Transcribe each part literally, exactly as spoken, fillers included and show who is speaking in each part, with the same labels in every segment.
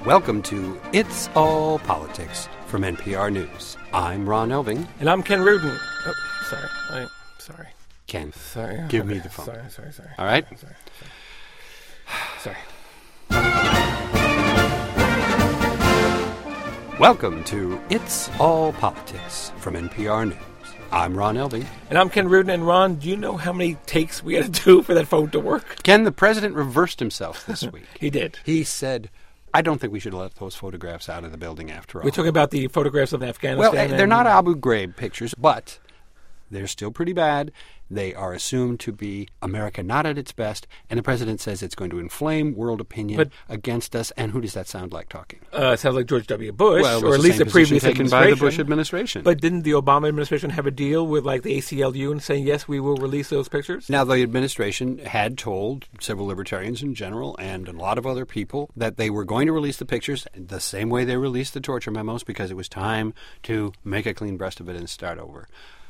Speaker 1: Welcome to It's All Politics from N P R News. I'm Ron Elving.
Speaker 2: And I'm Ken Rudin. Oh, sorry. I'm sorry.
Speaker 1: Ken,
Speaker 2: Sorry.
Speaker 1: give
Speaker 2: okay.
Speaker 1: me the phone.
Speaker 2: Sorry, sorry, sorry.
Speaker 1: All right?
Speaker 2: Sorry, sorry. sorry.
Speaker 1: Welcome to It's All Politics from N P R News. I'm Ron Elving.
Speaker 2: And I'm Ken Rudin. And Ron, do you know how many takes we had to do for that phone to work?
Speaker 1: Ken, the president reversed himself this week.
Speaker 2: He did.
Speaker 1: He said, I don't think we should let those photographs out of the building after all.
Speaker 2: We're talking about the photographs of Afghanistan.
Speaker 1: Well, they're
Speaker 2: and
Speaker 1: not Abu Ghraib pictures, but they're still pretty bad. They are assumed to be America not at its best, and the president says it's going to inflame world opinion
Speaker 2: but,
Speaker 1: against us. And who does that sound like talking?
Speaker 2: Uh, it sounds like George W. Bush,
Speaker 1: well,
Speaker 2: or at least the previous
Speaker 1: taken
Speaker 2: administration.
Speaker 1: by the Bush administration.
Speaker 2: But didn't the Obama administration have a deal with, like, the A C L U and saying, yes, we will release those pictures?
Speaker 1: Now, the administration had told civil libertarians in general and a lot of other people that they were going to release the pictures the same way they released the torture memos because it was time to make a clean breast of it and start over.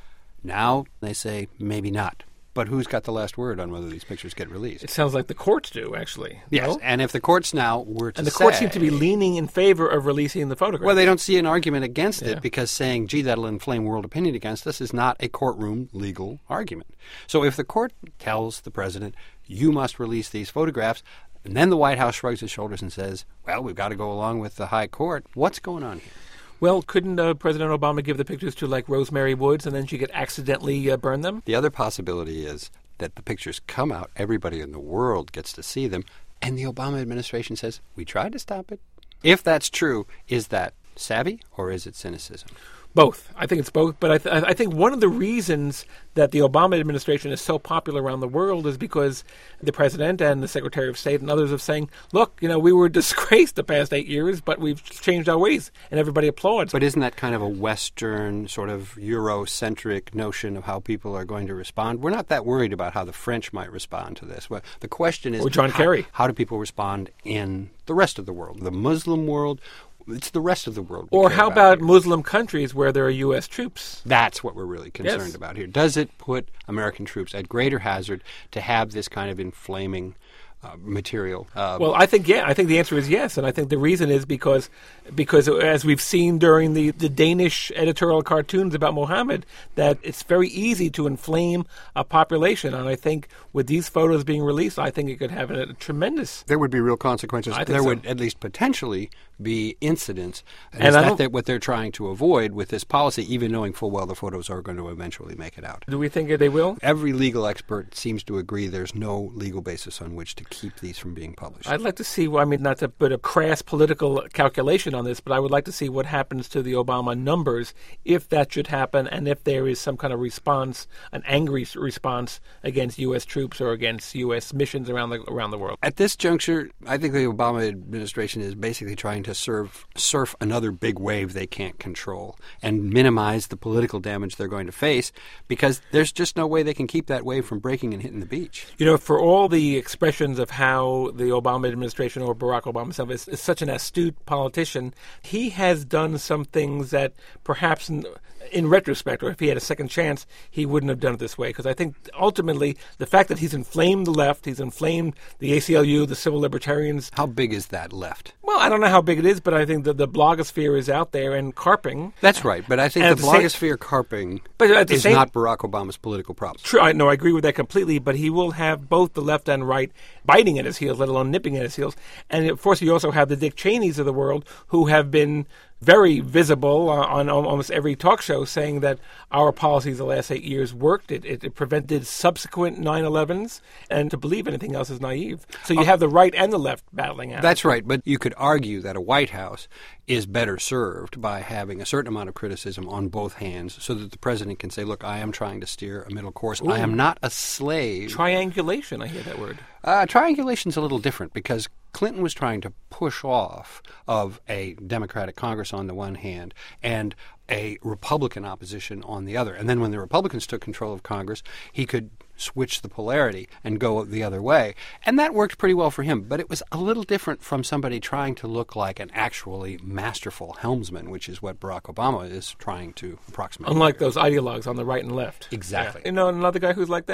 Speaker 1: Now they say maybe not. But who's got the last word on whether these pictures get released?
Speaker 2: It sounds like the courts do, actually.
Speaker 1: Yes,
Speaker 2: no?
Speaker 1: And if the courts now were to
Speaker 2: And the
Speaker 1: say,
Speaker 2: courts seem to be leaning in favor of releasing the photographs.
Speaker 1: Well, they don't see an argument against
Speaker 2: Yeah.
Speaker 1: it because saying, gee, that'll inflame world opinion against us is not a courtroom legal argument. So if the court tells the president, you must release these photographs, and then the White House shrugs its shoulders and says, well, we've got to go along with the high court, what's going on here?
Speaker 2: Well, couldn't uh, President Obama give the pictures to, like, Rosemary Woods and then she could accidentally uh, burn them?
Speaker 1: The other possibility is that the pictures come out, everybody in the world gets to see them, and the Obama administration says, we tried to stop it. If that's true, is that savvy or is it cynicism?
Speaker 2: Both. I think it's both. But I, th- I think one of the reasons that the Obama administration is so popular around the world is because the president and the Secretary of State and others are saying, look, you know, we were disgraced the past eight years, but we've changed our ways, and everybody applauds.
Speaker 1: But isn't that kind of a Western, sort of Eurocentric notion of how people are going to respond? We're not that worried about how the French might respond to this. Well, the question is,
Speaker 2: or John
Speaker 1: how,
Speaker 2: Kerry.
Speaker 1: how do people respond in the rest of the world, the Muslim world? It's the rest of the world.
Speaker 2: Or how
Speaker 1: about,
Speaker 2: about Muslim countries where there are U S troops?
Speaker 1: That's what we're really concerned
Speaker 2: Yes.
Speaker 1: about here. Does it put American troops at greater hazard to have this kind of inflaming uh, material? Uh,
Speaker 2: Well, I think, yeah, I think the answer is yes. And I think the reason is because, because as we've seen during the, the Danish editorial cartoons about Mohammed, that it's very easy to inflame a population. And I think with these photos being released, I think it could have a, a tremendous...
Speaker 1: There would be real consequences.
Speaker 2: I think
Speaker 1: there
Speaker 2: so.
Speaker 1: would at least potentially be incidents. And,
Speaker 2: And
Speaker 1: is
Speaker 2: I
Speaker 1: that
Speaker 2: don't-
Speaker 1: they're- what they're trying to avoid with this policy, even knowing full well the photos are going to eventually make it out?
Speaker 2: Do we think that they will?
Speaker 1: Every legal expert seems to agree there's no legal basis on which to keep these from being published.
Speaker 2: I'd like to see, well, I mean, not to put a crass political calculation on this, but I would like to see what happens to the Obama numbers if that should happen and if there is some kind of response, an angry s- response against U S troops or against U S missions around the around the world.
Speaker 1: At this juncture, I think the Obama administration is basically trying to serve, surf another big wave they can't control and minimize the political damage they're going to face because there's just no way they can keep that wave from breaking and hitting the beach.
Speaker 2: You know, for all the expressions of how the Obama administration or Barack Obama himself is, is such an astute politician, he has done some things that perhaps in, in retrospect, or if he had a second chance, he wouldn't have done it this way. Because I think ultimately the fact that he's inflamed the left, he's inflamed the A C L U, the civil libertarians.
Speaker 1: How big is that left?
Speaker 2: Well, I don't know how big it is, but I think that the blogosphere is out there and carping.
Speaker 1: That's right, but I think
Speaker 2: And
Speaker 1: the
Speaker 2: at the
Speaker 1: blogosphere carping
Speaker 2: But at the
Speaker 1: is
Speaker 2: same-
Speaker 1: not Barack Obama's political problem.
Speaker 2: True, I no, I agree with that completely. But he will have both the left and right biting at his heels, let alone nipping at his heels. And of course, you also have the Dick Cheneys of the world who have been very visible uh, on almost every talk show, saying that our policies the last eight years worked. It, it, it prevented subsequent nine elevens, and to believe anything else is naive. So you have the right and the left battling out.
Speaker 1: That's right, but you could argue that a White House is better served by having a certain amount of criticism on both hands so that the president can say, look, I am trying to steer a middle course.
Speaker 2: Ooh.
Speaker 1: I am not a slave.
Speaker 2: Triangulation, I hear that word.
Speaker 1: Uh, triangulation's a little different because Clinton was trying to push off of a Democratic Congress on the one hand and a Republican opposition on the other. And then when the Republicans took control of Congress, he could switch the polarity and go the other way. And that worked pretty well for him. But it was a little different from somebody trying to look like an actually masterful helmsman, which is what Barack Obama is trying to approximate.
Speaker 2: Unlike those ideologues on the right and left.
Speaker 1: Exactly.
Speaker 2: Yeah. You know another guy who's like that?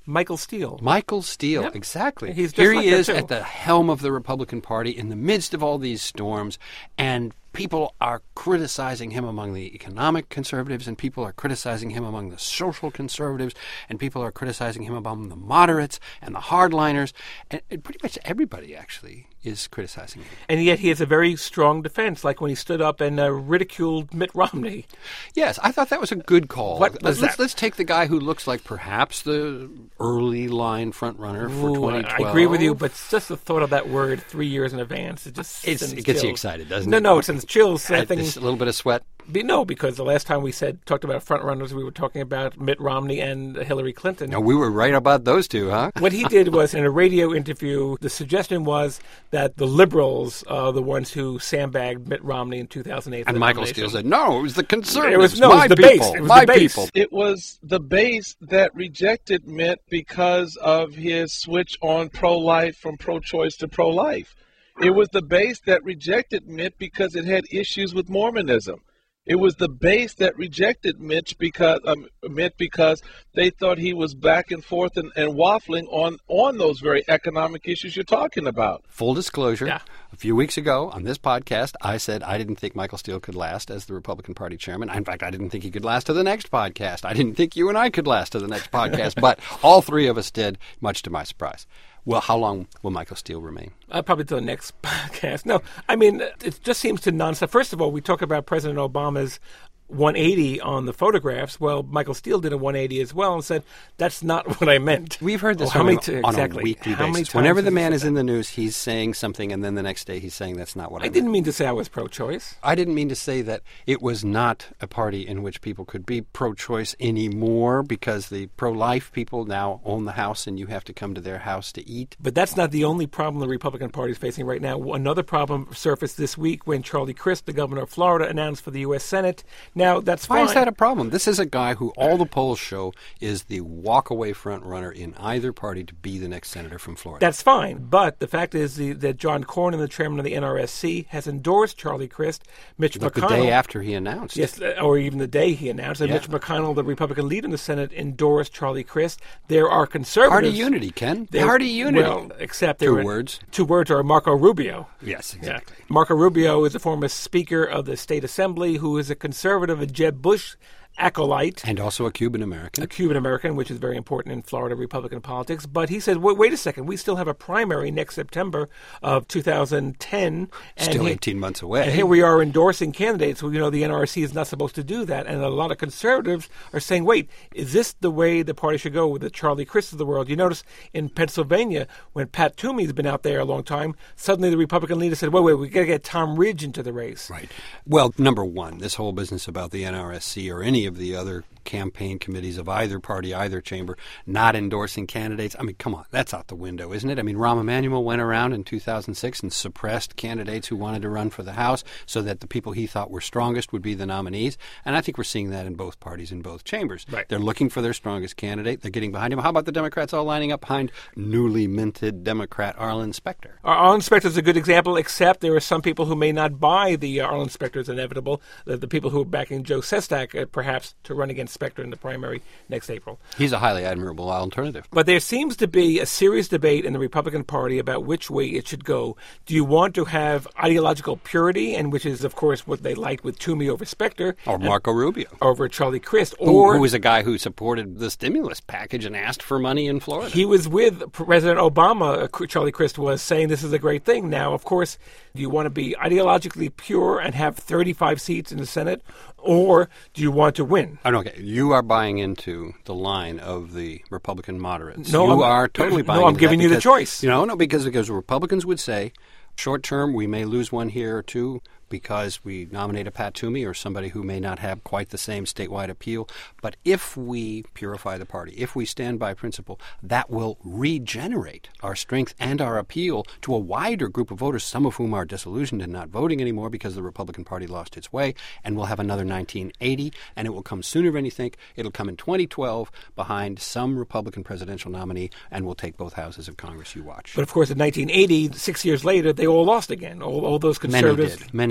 Speaker 2: Michael Steele.
Speaker 1: Michael Steele,
Speaker 2: Yep.
Speaker 1: exactly.
Speaker 2: He's just
Speaker 1: Here
Speaker 2: like
Speaker 1: he
Speaker 2: that,
Speaker 1: is
Speaker 2: too.
Speaker 1: at the helm of the Republican Party in the midst of all these storms, and people are criticizing him among the economic conservatives, and people are criticizing him among the social conservatives, and people are criticizing him among the moderates and the hardliners, and, and pretty much everybody actually is criticizing him.
Speaker 2: And yet he has a very strong defense, like when he stood up and uh, ridiculed Mitt Romney.
Speaker 1: Yes, I thought that was a good call.
Speaker 2: What was
Speaker 1: let's, let's,
Speaker 2: that?
Speaker 1: let's take the guy who looks like perhaps the early line front runner for
Speaker 2: Ooh,
Speaker 1: twenty twelve.
Speaker 2: I agree with you, but it's just the thought of that word three years in advance. It just
Speaker 1: It's,
Speaker 2: sends
Speaker 1: it gets you
Speaker 2: chills.
Speaker 1: excited, doesn't
Speaker 2: No,
Speaker 1: it?
Speaker 2: no, it sends chills. I
Speaker 1: Uh,
Speaker 2: think
Speaker 1: just a little bit of sweat.
Speaker 2: Be, no, because the last time we said talked about front runners, we were talking about Mitt Romney and Hillary Clinton.
Speaker 1: No, we were right about those two, huh?
Speaker 2: What he did was, in a radio interview, the suggestion was that the liberals are the ones who sandbagged Mitt Romney in two thousand eight. for
Speaker 1: And
Speaker 2: the
Speaker 1: Michael
Speaker 2: nomination.
Speaker 1: Steele said, no, it was the conservatives,
Speaker 2: It was- no, it was
Speaker 1: my
Speaker 2: the
Speaker 1: people,
Speaker 2: base. It was
Speaker 1: my
Speaker 2: the base.
Speaker 1: people.
Speaker 3: It was the base that rejected Mitt because of his switch on pro-life from pro-choice to pro-life. It was the base that rejected Mitt because it had issues with Mormonism. It was the base that rejected Mitch because um, Mitt because they thought he was back and forth and, and waffling on, on those very economic issues you're talking about.
Speaker 1: Full disclosure,
Speaker 2: Yeah.
Speaker 1: a few weeks ago on this podcast, I said I didn't think Michael Steele could last as the Republican Party chairman. In fact, I didn't think he could last to the next podcast. I didn't think you and I could last to the next podcast, but all three of us did, much to my surprise. Well, how long will Michael Steele remain?
Speaker 2: Uh, probably to the next podcast. No, I mean, it just seems to nonstop. First of all, we talk about President Obama's one eighty on the photographs. Well, Michael Steele did a one eighty as well and said, that's not what I meant.
Speaker 1: We've heard this
Speaker 2: Oh, how
Speaker 1: on,
Speaker 2: many
Speaker 1: a-
Speaker 2: t-
Speaker 1: on
Speaker 2: exactly.
Speaker 1: a weekly
Speaker 2: How many
Speaker 1: basis. Whenever
Speaker 2: times
Speaker 1: the
Speaker 2: has he
Speaker 1: man
Speaker 2: said
Speaker 1: is
Speaker 2: that?
Speaker 1: in the news, he's saying something, and then the next day he's saying that's not what I,
Speaker 2: I
Speaker 1: meant.
Speaker 2: didn't mean to say I was pro-choice.
Speaker 1: I didn't mean to say that it was not a party in which people could be pro-choice anymore because the pro-life people now own the house and you have to come to their house to eat.
Speaker 2: But that's not the only problem the Republican Party is facing right now. Another problem surfaced this week when Charlie Crist, the governor of Florida, announced for the U S Senate. Now, that's
Speaker 1: Why
Speaker 2: fine.
Speaker 1: is that a problem? This is a guy who all the polls show is the walk-away front runner in either party to be the next senator from Florida.
Speaker 2: That's fine. But the fact is the, that John Cornyn, the chairman of the N R S C, has endorsed Charlie Crist. Mitch
Speaker 1: But the
Speaker 2: McConnell.
Speaker 1: day after he announced.
Speaker 2: Yes, uh, or even the day he announced. And
Speaker 1: Yeah.
Speaker 2: Mitch McConnell, the Republican leader in the Senate, endorsed Charlie Crist. There are conservatives.
Speaker 1: Party unity, Ken.
Speaker 2: There-
Speaker 1: Party unity.
Speaker 2: Well, except
Speaker 1: Two
Speaker 2: there were-
Speaker 1: words.
Speaker 2: Two words are Marco Rubio.
Speaker 1: Yes, exactly.
Speaker 2: Yeah. Marco Rubio is a former Speaker of the State Assembly who is a conservative, a Jeb Bush acolyte.
Speaker 1: And also a Cuban American.
Speaker 2: A Cuban American, which is very important in Florida Republican politics. But he said, wait, wait a second, we still have a primary next September of two thousand ten. And
Speaker 1: Still
Speaker 2: he-
Speaker 1: eighteen months away.
Speaker 2: And here we are endorsing candidates. Well, you know, the N R C is not supposed to do that. And a lot of conservatives are saying, wait, is this the way the party should go with the Charlie Crist of the world? You notice in Pennsylvania, when Pat Toomey's been out there a long time, suddenly the Republican leader said, wait, wait, we got to get Tom Ridge into the race.
Speaker 1: Right. Well, number one, this whole business about the N R S C or any of the other campaign committees of either party, either chamber, not endorsing candidates. I mean, come on, that's out the window, isn't it? I mean, Rahm Emanuel went around in two thousand six and suppressed candidates who wanted to run for the House so that the people he thought were strongest would be the nominees. And I think we're seeing that in both parties, in both chambers.
Speaker 2: Right.
Speaker 1: They're looking for their strongest candidate. They're getting behind him. How about the Democrats all lining up behind newly minted Democrat Arlen Specter?
Speaker 2: Our Arlen Specter is a good example, except there are some people who may not buy the uh, Arlen Specter is inevitable. The, the people who are backing Joe Sestak, uh, perhaps, to run against Specter in the primary next April.
Speaker 1: He's a highly admirable alternative.
Speaker 2: But there seems to be a serious debate in the Republican Party about which way it should go. Do you want to have ideological purity, and which is, of course, what they like with Toomey over Specter,
Speaker 1: Or Marco Rubio.
Speaker 2: over Charlie Crist,
Speaker 1: Who,
Speaker 2: or
Speaker 1: who was a guy who supported the stimulus package and asked for money in Florida.
Speaker 2: he was with President Obama, uh, Charlie Crist was, saying this is a great thing. Now, of course, do you want to be ideologically pure and have thirty-five seats in the Senate, or do you want to win?
Speaker 1: Oh, no, okay, you are buying into the line of the Republican moderates.
Speaker 2: No,
Speaker 1: you
Speaker 2: I'm-
Speaker 1: are totally
Speaker 2: no,
Speaker 1: buying
Speaker 2: I'm
Speaker 1: into
Speaker 2: giving
Speaker 1: that
Speaker 2: you the
Speaker 1: because-
Speaker 2: choice.
Speaker 1: You know, no, because because Republicans would say, short term, we may lose one here or two because we nominate a Pat Toomey or somebody who may not have quite the same statewide appeal. But if we purify the party, if we stand by principle, that will regenerate our strength and our appeal to a wider group of voters, some of whom are disillusioned and not voting anymore because the Republican Party lost its way. And we'll have another nineteen eighty, and it will come sooner than you think. It'll come in twenty twelve behind some Republican presidential nominee, and we'll take both houses of Congress. You watch.
Speaker 2: But of course, in nineteen eighty, six years later, they all lost again. All, all those
Speaker 1: Many
Speaker 2: conservatives.
Speaker 1: did. Many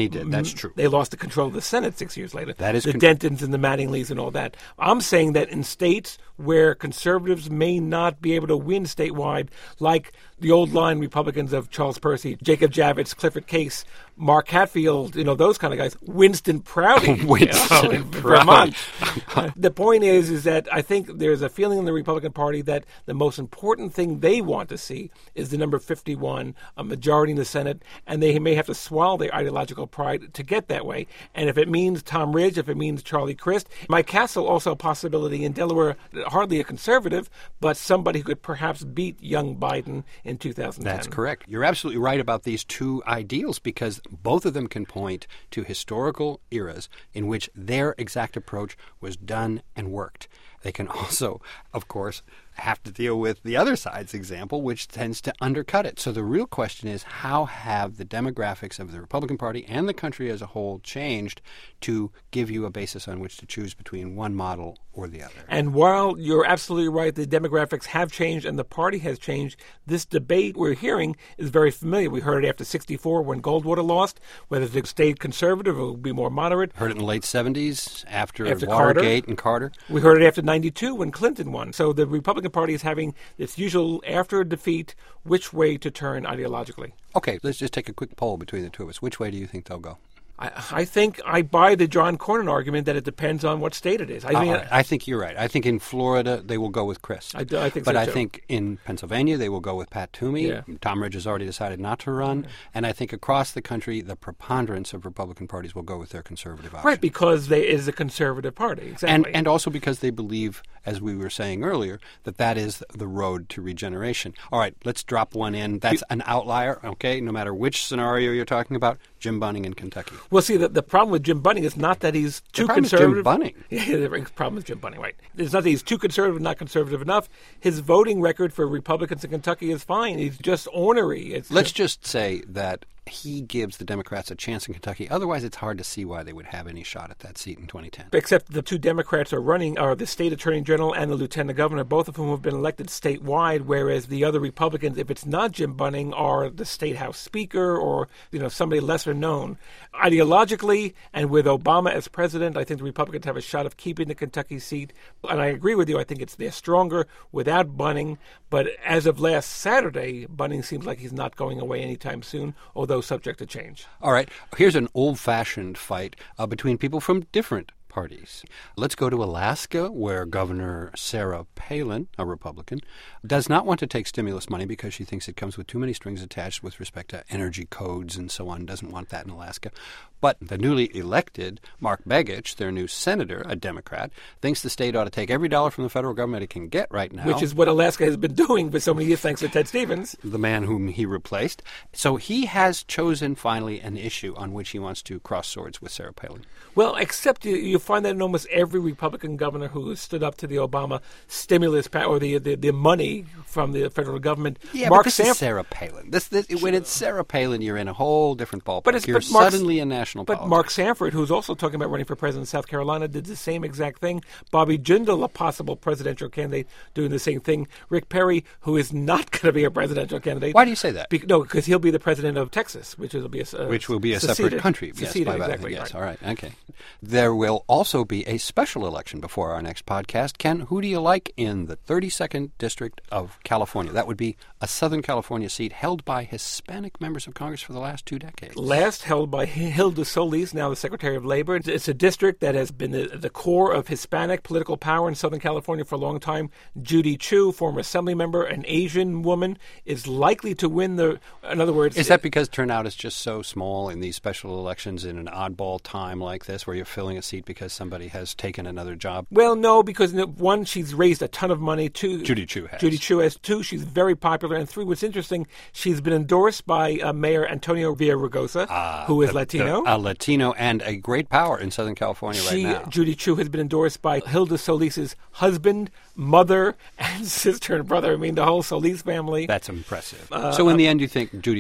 Speaker 1: He did. That's true.
Speaker 2: They lost the control of the Senate six years later.
Speaker 1: That is
Speaker 2: the
Speaker 1: con-
Speaker 2: Dentons and the Mattingleys and all that. I'm saying that in states where conservatives may not be able to win statewide, like the old line Republicans of Charles Percy, Jacob Javits, Clifford Case, Mark Hatfield, you know, those kind of guys, Winston Prouty,
Speaker 1: Winston
Speaker 2: you know, in
Speaker 1: Prouty.
Speaker 2: Vermont. The point is, is that I think there's a feeling in the Republican Party that the most important thing they want to see is the number fifty-one, a majority in the Senate, and they may have to swallow their ideological pride to get that way. And if it means Tom Ridge, if it means Charlie Crist, Mike Castle, also a possibility in Delaware, hardly a conservative, but somebody who could perhaps beat young Biden in two thousand ten.
Speaker 1: That's correct. You're absolutely right about these two ideals because both of them can point to historical eras in which their exact approach was done and worked. They can also, of course, have to deal with the other side's example, which tends to undercut it. So the real question is, how have the demographics of the Republican Party and the country as a whole changed to give you a basis on which to choose between one model or the other?
Speaker 2: And while you're absolutely right, the demographics have changed and the party has changed, this debate we're hearing is very familiar. We heard it after sixty-four when Goldwater lost, whether it stayed conservative or would be more moderate.
Speaker 1: Heard it in the late seventies after,
Speaker 2: After
Speaker 1: Watergate
Speaker 2: Carter.
Speaker 1: and Carter.
Speaker 2: We heard it after ninety-two when Clinton won. So the Republican Party is having this usual, after a defeat, which way to turn ideologically.
Speaker 1: Okay, let's just take a quick poll between the two of us. Which way do you think they'll go?
Speaker 2: I, I think I buy the John Cornyn argument that it depends on what state it is. I mean,
Speaker 1: Uh, I think you're right. I think in Florida they will go with Chris.
Speaker 2: I, do- I think
Speaker 1: but
Speaker 2: so
Speaker 1: I
Speaker 2: too.
Speaker 1: think in Pennsylvania they will go with Pat Toomey.
Speaker 2: Yeah.
Speaker 1: Tom Ridge has already decided not to run. And I think across the country the preponderance of Republican parties will go with their conservative option.
Speaker 2: Right, because they is a conservative party. Exactly.
Speaker 1: And, and also because they believe, as we were saying earlier, that that is the road to regeneration. All right, let's drop one in. That's an outlier, okay, no matter which scenario you're talking about. Jim Bunning in Kentucky.
Speaker 2: Well, see, the, the problem with Jim Bunning is not that he's too
Speaker 1: The problem is Jim
Speaker 2: conservative.
Speaker 1: Bunning.
Speaker 2: Yeah, the problem with Jim Bunning, right. It's not that he's too conservative, not conservative enough. His voting record for Republicans in Kentucky is fine. He's just ornery. It's
Speaker 1: Let's just say that he gives the Democrats a chance in Kentucky. Otherwise, it's hard to see why they would have any shot at that seat in twenty ten.
Speaker 2: Except the two Democrats are running are the state attorney general and the lieutenant governor, both of whom have been elected statewide, whereas the other Republicans, if it's not Jim Bunning, are the state house speaker or you know somebody lesser known. Ideologically, and with Obama as president, I think the Republicans have a shot of keeping the Kentucky seat. And I agree with you. I think it's they're stronger without Bunning. But as of last Saturday, Bunning seems like he's not going away anytime soon, although subject to change.
Speaker 1: All right, here's an old-fashioned fight uh, between people from different parties. Let's go to Alaska, where Governor Sarah Palin, a Republican, does not want to take stimulus money because she thinks it comes with too many strings attached with respect to energy codes and so on, doesn't want that in Alaska. But the newly elected Mark Begich, their new senator, a Democrat, thinks the state ought to take every dollar from the federal government it can get right now.
Speaker 2: Which is what Alaska has been doing for so many years, thanks to Ted Stevens.
Speaker 1: The man whom he replaced. So he has chosen finally an issue on which he wants to cross swords with Sarah Palin.
Speaker 2: Well, except you, you find that in almost every Republican governor who stood up to the Obama stimulus pa- or the, the the money from the federal government.
Speaker 1: Yeah,
Speaker 2: Mark
Speaker 1: but this
Speaker 2: Sanford,
Speaker 1: is Sarah Palin. This, this, when it's Sarah Palin, you're in a whole different ballpark.
Speaker 2: But it's-
Speaker 1: you're
Speaker 2: but Mark's-
Speaker 1: suddenly in national
Speaker 2: But
Speaker 1: politics.
Speaker 2: Mark Sanford, who's also talking about running for president of South Carolina, did the same exact thing. Bobby Jindal, a possible presidential candidate, doing the same thing. Rick Perry, who is not going to be a presidential candidate.
Speaker 1: Why do you say that?
Speaker 2: Be- no, because he'll be the president of Texas, which will be a uh,
Speaker 1: Which will be a
Speaker 2: seceded,
Speaker 1: separate country. Yes,
Speaker 2: seceded,
Speaker 1: by that,
Speaker 2: exactly.
Speaker 1: yes,
Speaker 2: right.
Speaker 1: all right, okay. There will also be a special election before our next podcast. Ken, who do you like in the thirty-second District of California? That would be a Southern California seat held by Hispanic members of Congress for the last two decades.
Speaker 2: Last held by Hilda Solis, now the Secretary of Labor. It's a district that has been the, the core of Hispanic political power in Southern California for a long time. Judy Chu, former assembly member, an Asian woman, is likely to win the, in other words...
Speaker 1: Is that because turnout is just so small in these special elections in an oddball time like this where you're filling a seat because somebody has taken another job?
Speaker 2: Well, no, because one, she's raised a ton of money. Two,
Speaker 1: Judy Chu has.
Speaker 2: Judy Chu has. Two, she's very popular. And three, what's interesting, she's been endorsed by uh, Mayor Antonio Villaraigosa,
Speaker 1: Uh,
Speaker 2: who is
Speaker 1: the-
Speaker 2: Latino.
Speaker 1: the- a Latino and a great power in Southern California
Speaker 2: She,
Speaker 1: right now.
Speaker 2: Judy Chu, has been endorsed by Hilda Solis's husband, mother, and sister and brother. I mean, the whole Solis family.
Speaker 1: That's impressive. so in the end, you think Judy Chu?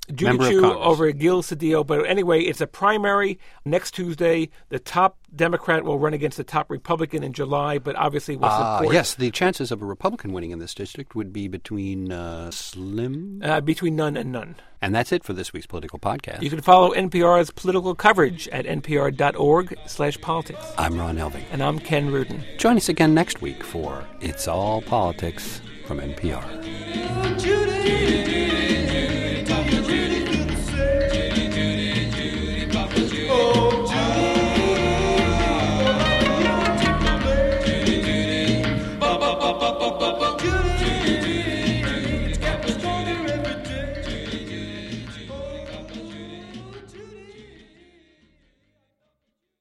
Speaker 2: Judy
Speaker 1: Member of
Speaker 2: Chu
Speaker 1: Congress.
Speaker 2: over Gil Cedillo. But anyway, it's a primary next Tuesday. The top Democrat will run against the top Republican in July, but obviously will
Speaker 1: Ah,
Speaker 2: support
Speaker 1: yes, the chances of a Republican winning in this district would be between uh, slim.
Speaker 2: uh, between none and none.
Speaker 1: And that's it for this week's Political Podcast.
Speaker 2: You can follow N P R's political coverage at npr.org slash politics.
Speaker 1: I'm Ron Elving.
Speaker 2: And I'm Ken Rudin.
Speaker 1: Join us again next week for It's All Politics from N P R.
Speaker 4: Judy.